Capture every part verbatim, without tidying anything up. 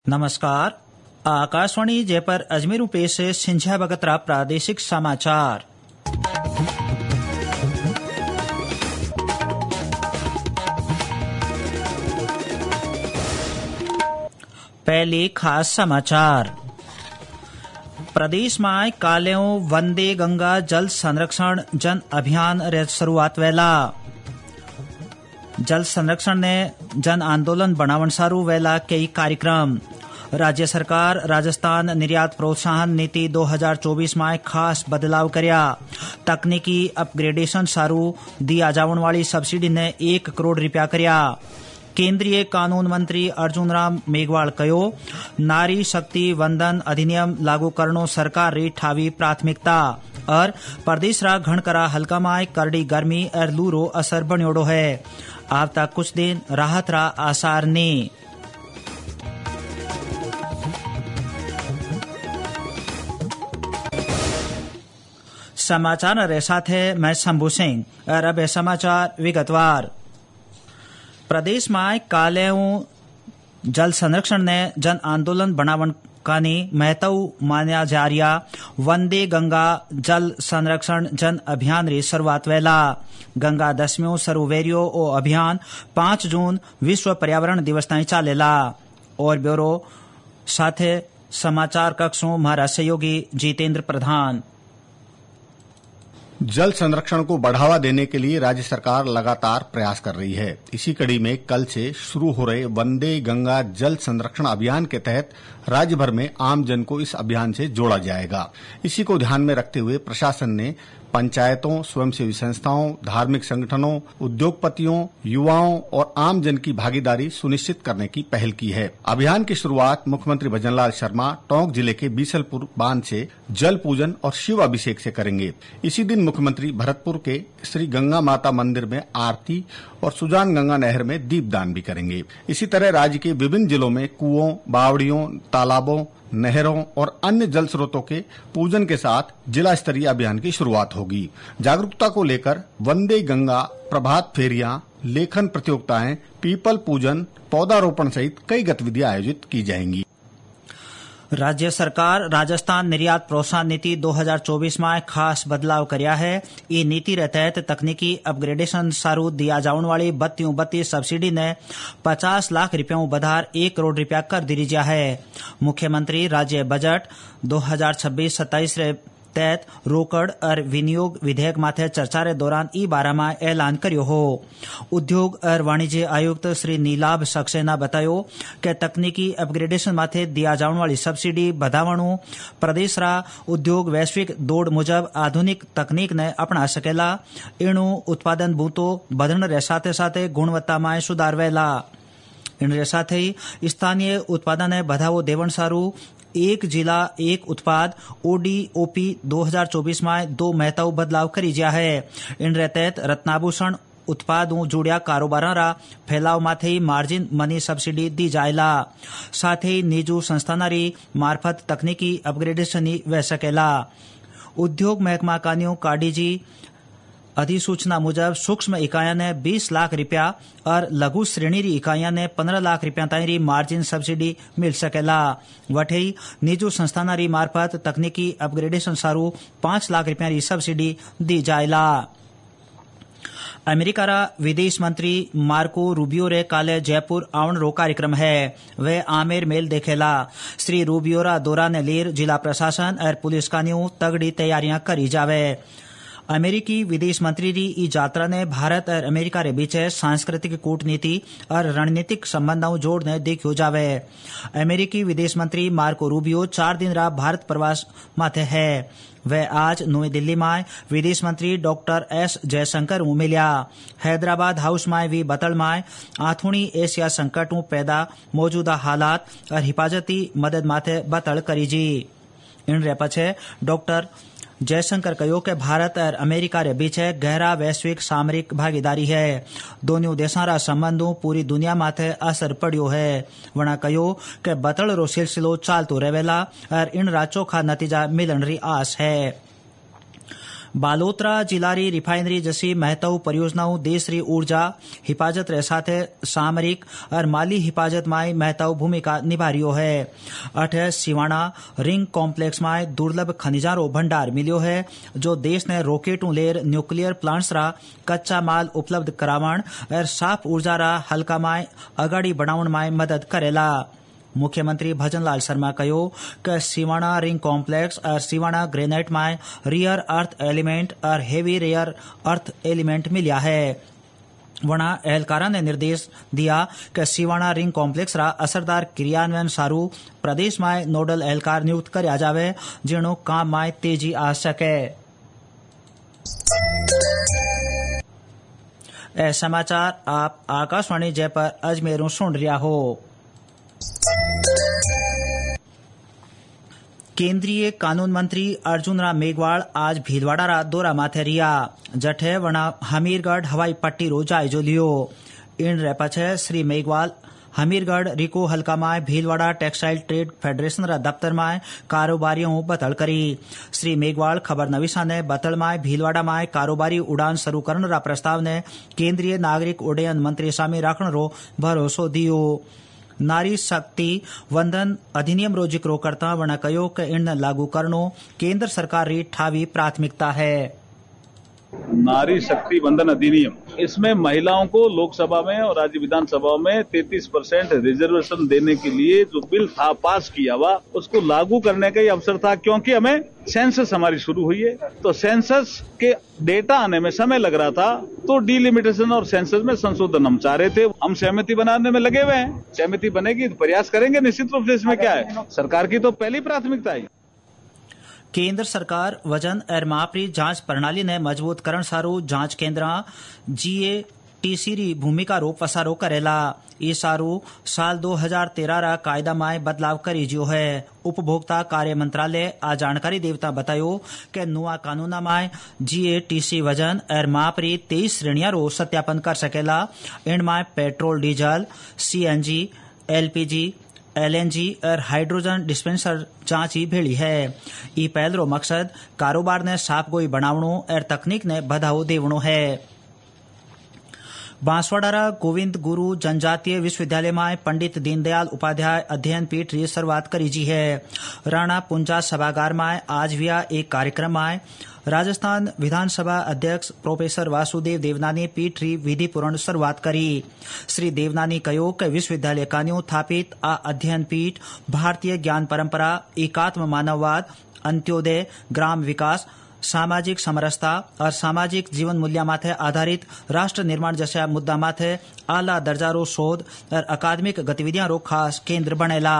नमस्कार। आकाशवाणी जयपुर अजमेर पेश है सिंझा बगतरा प्रादेशिक समाचार। पहले खास समाचार। प्रदेश में काल्यों वंदे गंगा जल संरक्षण जन अभियान रे शुरुआत वेला। जल संरक्षण ने जन आंदोलन बनावन सारू वेला कई कार्यक्रम। राज्य सरकार राजस्थान निर्यात प्रोत्साहन नीति दो हज़ार चौबीस में खास बदलाव करया। तकनीकी अपग्रेडेशन सारू दिया जावन वाली सब्सिडी ने एक करोड़ रुपया करया। केंद्रीय कानून मंत्री अर्जुन राम मेघवाल कहो, नारी शक्ति वंदन अधिनियम लागू करनो सरकार री ठावी प्राथमिकता। और प्रदेश रा घणकरा हल्का में करड़ी गर्मी और लू रो असर बन्योड़ो है। आवता कुछ दिन राहत रा आसार ने। समाचार रे साथ है मैं शंभू सिंह और अब समाचार विगतवार। प्रदेश में काल्यों जल संरक्षण ने जन आंदोलन बनावन कानी महत्व मान्या जा रिया वंदे गंगा जल संरक्षण जन अभियान री शुरुआत वेला। गंगा दसव्यों सरु वेरियो ओ अभियान पांच जून विश्व पर्यावरण दिवस ताईं चालेला। और ब्यूरो साथे समाचार कक्षों हमारा सहयोगी जितेंद्र प्रधान। जल संरक्षण को बढ़ावा देने के लिए राज्य सरकार लगातार प्रयास कर रही है। इसी कड़ी में कल से शुरू हो रहे वंदे गंगा जल संरक्षण अभियान के तहत राज्य भर में आम जन को इस अभियान से जोड़ा जाएगा। इसी को ध्यान में रखते हुए प्रशासन ने पंचायतों, स्वयंसेवी संस्थाओं, धार्मिक संगठनों, उद्योगपतियों, युवाओं और आम जन की भागीदारी सुनिश्चित करने की पहल की है। अभियान की शुरुआत मुख्यमंत्री भजनलाल शर्मा टोंक जिले के बीसलपुर बांध से जल पूजन और शिव अभिषेक से करेंगे। इसी दिन मुख्यमंत्री भरतपुर के श्री गंगा माता मंदिर में आरती और सुजान गंगा नहर में दीपदान भी करेंगे। इसी तरह राज्य के विभिन्न जिलों में कुओं, बावड़ियों, तालाबों, नहरों और अन्य जल स्रोतों के पूजन के साथ जिला स्तरीय अभियान की शुरुआत होगी। जागरूकता को लेकर वंदे गंगा प्रभात फेरियां, लेखन प्रतियोगिताएं, पीपल पूजन, पौधारोपण सहित कई गतिविधियां आयोजित की जाएंगी। राज्य सरकार राजस्थान निर्यात प्रोत्साहन नीति दो हज़ार चौबीस में खास बदलाव करया है। ये नीति रे तहत तकनीकी अपग्रेडेशन सारू दिया जावन वाली बत्तियों बत्ती सब्सिडी ने पचास लाख रुपयों बधार एक करोड़ रुपया कर दी जा है। मुख्यमंत्री राज्य बजट दो हज़ार छब्बीस सत्ताईस रे तहत रोकड़ और विनियोग विधेयक माथे चर्चा रे दौरान ई बारे में ऐलान करियो हो। उद्योग और वाणिज्य आयुक्त श्री नीलाभ सक्सेना बतायो कि तकनीकी अपग्रेडेशन माथे दिया जावन वाली सब्सिडी बधावणु प्रदेश रा उद्योग वैश्विक दौड़ मुजब आधुनिक तकनीक ने अपना सकेला। इणु उत्पादन बूतो बधण रे साथे साथे गुणवत्ता में सुधार वेला। इनके साथ ही स्थानीय उत्पादन ने बढ़ावो देवन सारू एक जिला एक उत्पाद ओडीओपी दो हज़ार चौबीस में दो महत्व बदलाव करी जा है। इन तहत रत्नाभूषण उत्पादों जुड़िया कारोबार रा फैलाव माथे मार्जिन मनी सब्सिडी दी जाएला। साथ ही निजी संस्थानारी मार्फत तकनीकी अपग्रेडेशन वे सकेला। उद्योग महकमा कानियों काडीजी अधिसूचना मुजब सूक्ष्म इकाइयां ने बीस लाख रुपया और लघु श्रेणी इकाइयां ने पंद्रह लाख रुपया ताईं मार्जिन सब्सिडी मिल सकेला। वठे निजी संस्थानारी मार्फत तकनीकी अपग्रेडेशन सारू पांच लाख रुपया री सब्सिडी दी जाएला। अमेरिका रा विदेश मंत्री मार्को रूबियो रे काले जयपुर आवन रो कार्यक्रम है। वे आमेर मेल देखेला। श्री रूबियो रा दौरा ने लीर जिला प्रशासन और पुलिस कानियों तगड़ी तैयारियां करी जावे। अमेरिकी विदेश मंत्री री ई यात्रा ने भारत और अमेरिका रे बीच सांस्कृतिक कूटनीति और रणनीतिक संबंधों जोड़ने देखो जावे। अमेरिकी विदेश मंत्री मार्को रूबियो चार दिन रा भारत प्रवास माथे है। वे आज नई दिल्ली में विदेश मंत्री डॉक्टर एस जयशंकर मिलिया। हैदराबाद हाउस में वी बतल में आथुणी एशिया संकटों पैदा मौजूदा हालात और हिफाजती मदद माथे बतल करी जी। इन रे पछे डॉक्टर जयशंकर कहो कि भारत और अमेरिका रे बीच गहरा वैश्विक सामरिक भागीदारी है। दोनों देशों रा संबंधों पूरी दुनिया माथे असर पड़ियो है। वणा कहो कि बतल रो सिलसिलो चालतो रहेला और इन रा चोखा नतीजा मिलन री आस है। बालोतरा जिलारी रिफाइनरी जैसी महत्व परियोजनाओं देश री ऊर्जा हिफाजत रे साथे सामरिक और माली हिफाजत में महत्व भूमिका निभा रियो है। अठे सिवाना रिंग कॉम्प्लेक्स में दुर्लभ खनिजा रो भंडार मिलियो है जो देश ने रॉकेटों लेर न्यूक्लियर प्लांट्स रा कच्चा माल उपलब्ध करावण और साफ ऊर्जा रा हल्का में अगाड़ी बढ़ावण में मदद करेला। मुख्यमंत्री भजनलाल शर्मा कहो कि सिवाना रिंग कॉम्प्लेक्स और सिवाना ग्रेनाइट में रियर अर्थ एलिमेंट और हेवी रेयर अर्थ एलिमेंट मिलिया है। वना एहलकारा ने निर्देश दिया कि सिवाना रिंग कॉम्प्लेक्स रा असरदार क्रियान्वयन सारू प्रदेश में नोडल एहलकार नियुक्त करया जावे जिनो काम में तेजी आ सके। ए समाचार आप आकाशवाणी जयपुर अजमेर सुन रिया हो। केंद्रीय कानून मंत्री अर्जुन राम मेघवाल आज भीलवाड़ा रा दौरा माथे रिया जठे वना हमीरगढ़ हवाई पट्टी रो जायजो लियो। इन रे पछे श्री मेघवाल हमीरगढ़ रिको हल्का में भीलवाड़ा टेक्सटाइल ट्रेड फेडरेशन रा दफ्तर में कारोबारियों बतल करी। श्री मेघवाल खबर नवीसा ने बतल में भीलवाड़ा में कारोबारी उड़ान शुरू करने रा प्रस्ताव ने केंद्रीय नागरिक उड्डयन मंत्री सामी राखण रो भरोसो दियो। नारी शक्ति वंदन अधिनियम रो जिक्रो करता वना कहो कि इन लागू करनो केंद्र सरकार री ठावी प्राथमिकता है। नारी शक्ति वंदन अधिनियम, इसमें महिलाओं को लोकसभा में और राज्य विधानसभा में तैंतीस परसेंट रिजर्वेशन देने के लिए जो बिल था पास किया हुआ उसको लागू करने का ही अवसर था, क्योंकि हमें सेंसस हमारी शुरू हुई है तो सेंसस के डेटा आने में समय लग रहा था, तो डिलिमिटेशन और सेंसस में संशोधन हम चाह रहे थे। हम सहमति बनाने में लगे हुए हैं, सहमति बनेगी तो प्रयास करेंगे निश्चित रूप से। इसमें क्या है, सरकार की तो पहली प्राथमिकता है। केंद्र सरकार वजन और माप री जांच प्रणाली ने मजबूत करण सारू जांच केंद्र जीए टीसी री भूमिका रो पसारो करेला। ये सारू साल दो हजार तेरह रा कायदा में बदलाव करी जियो है। उपभोक्ता कार्य मंत्रालय आ जानकारी देवता बतायो कि नुआ कानूना में जीए टीसी वजन और माप री तेईस श्रेणियां रो सत्यापन कर सकेला। इनमें petrol diesel CNG LPG LNG और हाइड्रोजन डिस्पेंसर जांच ही भेड़ी है। ई पहल रो मकसद कारोबार ने साफ गोई बनावणो और तकनीक ने बढ़ावो देवणो है। बांसवाड़ा गोविंद गुरु जनजातीय विश्वविद्यालय में पंडित दीनदयाल उपाध्याय अध्ययन पीठ री शुरुआत करी जी है। राणा पुंजा सभागार में आज हुआ एक कार्यक्रम में राजस्थान विधानसभा अध्यक्ष प्रोफेसर वासुदेव देवनानी पीठ री विधि पूर्ण शुरुआत करी। श्री देवनानी कहो कि विश्वविद्यालय कान्यो थापित आ अध्ययन पीठ भारतीय ज्ञान परंपरा, एकात्म मानववाद, अंत्योदय, ग्राम विकास, सामाजिक समरसता और सामाजिक जीवन मूल्य माथे आधारित राष्ट्र निर्माण जैसा मुद्दा माथे आला दर्जा रो शोध और अकादमिक गतिविधियां रो खास केंद्र बनेला।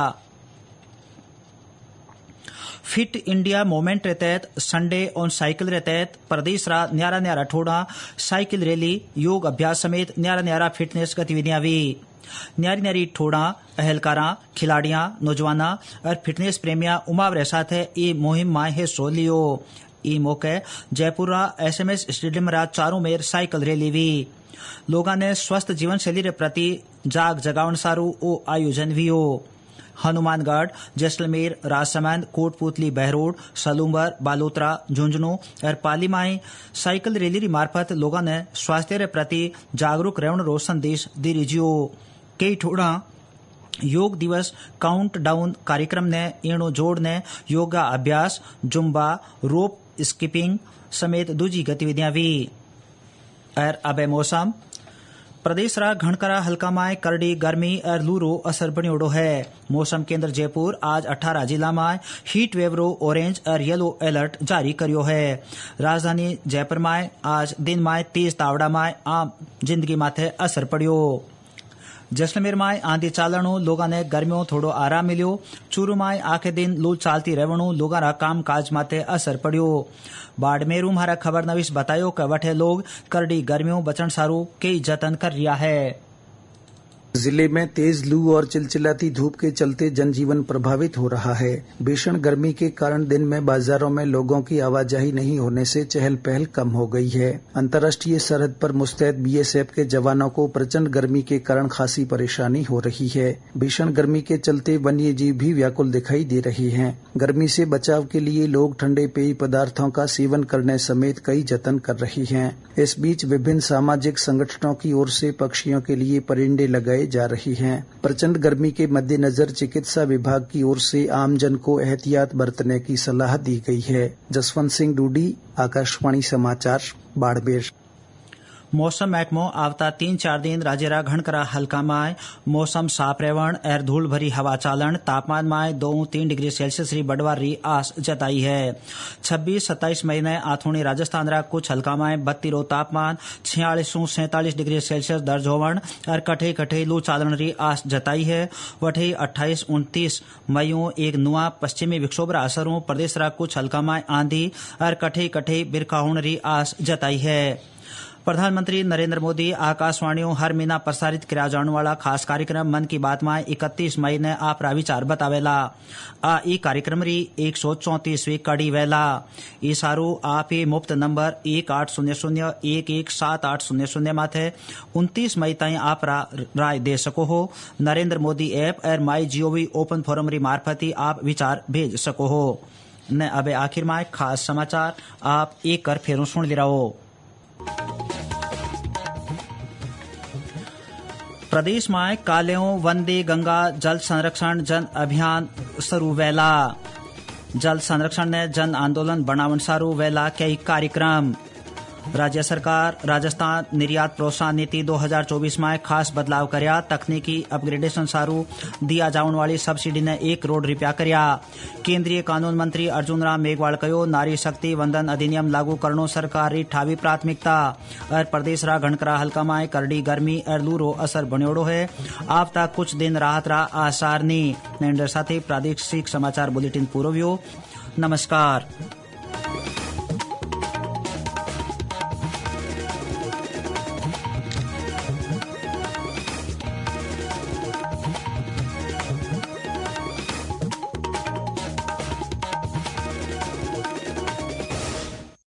फिट इंडिया मूवमेंट रे तहत संडे ऑन साइकिल रे तहत प्रदेश रा न्यारा न्यारा ठोड़ा साइकिल रैली, योग अभ्यास समेत न्यारा न्यारा फिटनेस गतिविधियां हुई। न्यारी न्यारी ठोड़ा अहलकारा, खिलाड़ियां, नौजवाना और फिटनेस प्रेमिया उमावरे साथ ये मुहिम में हिस्सो लियो। ई मौके जयपुर एसएमएस स्टेडियम रा चारों मेर साइकिल रैली हुई। लोगों ने स्वस्थ जीवन शैली रे प्रति जाग जगावन सारू ओ आयोजन हुई। हनुमानगढ़, जैसलमेर, राजसमंद, कोटपुतली, बहरोड, सलूंबर, बालोतरा, झुंझुनू और पाली में साइकिल रैली री मार्फत लोगों ने स्वास्थ्य रे प्रति जागरूक रहने रो संदेश दी रिजियो। कई ठोड़ा योग दिवस काउंट डाउन कार्यक्रम ने इणो जोड़ ने योगा अभ्यास, जुम्बा, रोप स्कीपिंग समेत दूजी गतिविधियां हुई। और अब मौसम, प्रदेश रा घनकरा हल्का में करड़ी गर्मी और लू रो असर बनियोड़ो है। मौसम केंद्र जयपुर आज अठारह जिला में हीट वेव रो ऑरेंज और येलो अलर्ट जारी करियो है। राजधानी जयपुर में आज दिन में तेज तावड़ा में आम जिंदगी माथे असर पड़ियो। जैसलमेर में आंधी चालणु लोगों ने गर्मियों थोड़ो आराम मिलियो। चूरू में आखे दिन लू चालती रहवणु लोगों रा काम काज माथे असर पड़ियो। बाड़मेर हमारा खबर नवीस बतायो कि वठे लोग करड़ी गर्मियों बचन सारू कई जतन कर रिया है। जिले में तेज लू और चिलचिलाती धूप के चलते जनजीवन प्रभावित हो रहा है। भीषण गर्मी के कारण दिन में बाजारों में लोगों की आवाजाही नहीं होने से चहल पहल कम हो गई है। अंतर्राष्ट्रीय सरहद पर मुस्तैद बीएसएफ के जवानों को प्रचंड गर्मी के कारण खासी परेशानी हो रही है। भीषण गर्मी के चलते वन्य जीव भी व्याकुल दिखाई दे रहे हैं। गर्मी से बचाव के लिए लोग ठंडे पेय पदार्थों का सेवन करने समेत कई जतन कर रहे हैं। इस बीच विभिन्न सामाजिक संगठनों की ओर से पक्षियों के लिए परिंदे लगाए जा रही हैं। प्रचंड गर्मी के मद्देनजर चिकित्सा विभाग की ओर से आमजन को एहतियात बरतने की सलाह दी गई है। जसवंत सिंह डूडी, आकाशवाणी समाचार, बाड़मेर। मौसम महकमो आवता तीन चार दिन राज्य घणकरा हल्का माय मौसम साफ रेवण एर धूल भरी हवा चालन तापमान माय दो तीन डिग्री सेल्सियस री बढ़वार री आस जताई है। छब्बीस सत्ताईस मई ने आथोनी राजस्थान रा कुछ हल्का माय बत्तीरो तापमान छियालीस सैंतालीस डिग्री सेल्सियस दर्ज होवन और कठे कठे लू चालन री आस जताई है। वठे अट्ठाईस उनतीस मईयों एक नुआ पश्चिमी विक्षोभ रा असरों प्रदेश रा कुछ हल्का माय आंधी और कठे कठे बिरखा होने री आस जताई है। प्रधानमंत्री नरेंद्र मोदी आकाशवाणियों हर महीना प्रसारित किया जाने वाला खास कार्यक्रम मन की बात में इकतीस मई ने आप विचार बतावेला। आ ई कार्यक्रम री एक सौ चौतीसवीं कड़ी वेला। ई सारू आप ही मुफ्त नंबर एक आठ शून्य शून्य एक एक सात आठ शून्य शून्य माथे उनतीस मई ताई आप रा, राय दे सको हो। नरेंद्र मोदी ऐप और माई जीओवी ओपन फोरम री मार्फत ही आप विचार भेज सको हो। ने अबे आखिर में खास समाचार आप एक कर फेरों सुन ले रहो। प्रदेश में कालेओं वंदे गंगा जल संरक्षण जन अभियान शुरू वेला। जल संरक्षण ने जन आंदोलन बनावन सारू वेला कई कार्यक्रम। राज्य सरकार राजस्थान निर्यात प्रोत्साहन नीति दो हज़ार चौबीस में खास बदलाव करया। तकनीकी अपग्रेडेशन सारू दिया जाने वाली सब्सिडी ने एक करोड़ रुपया करया। केंद्रीय कानून मंत्री अर्जुन राम मेघवाल कहो नारी शक्ति वंदन अधिनियम लागू करनो सरकार री ठावी प्राथमिकता। और प्रदेश रा घणकरा हल्का में करड़ी गर्मी और लू रो असर बन्योड़ो है। आप तक कुछ दिन राहत रा आसार नी। साथ ही प्रादेशिक समाचार बुलेटिन पूरो हुयो। नमस्कार।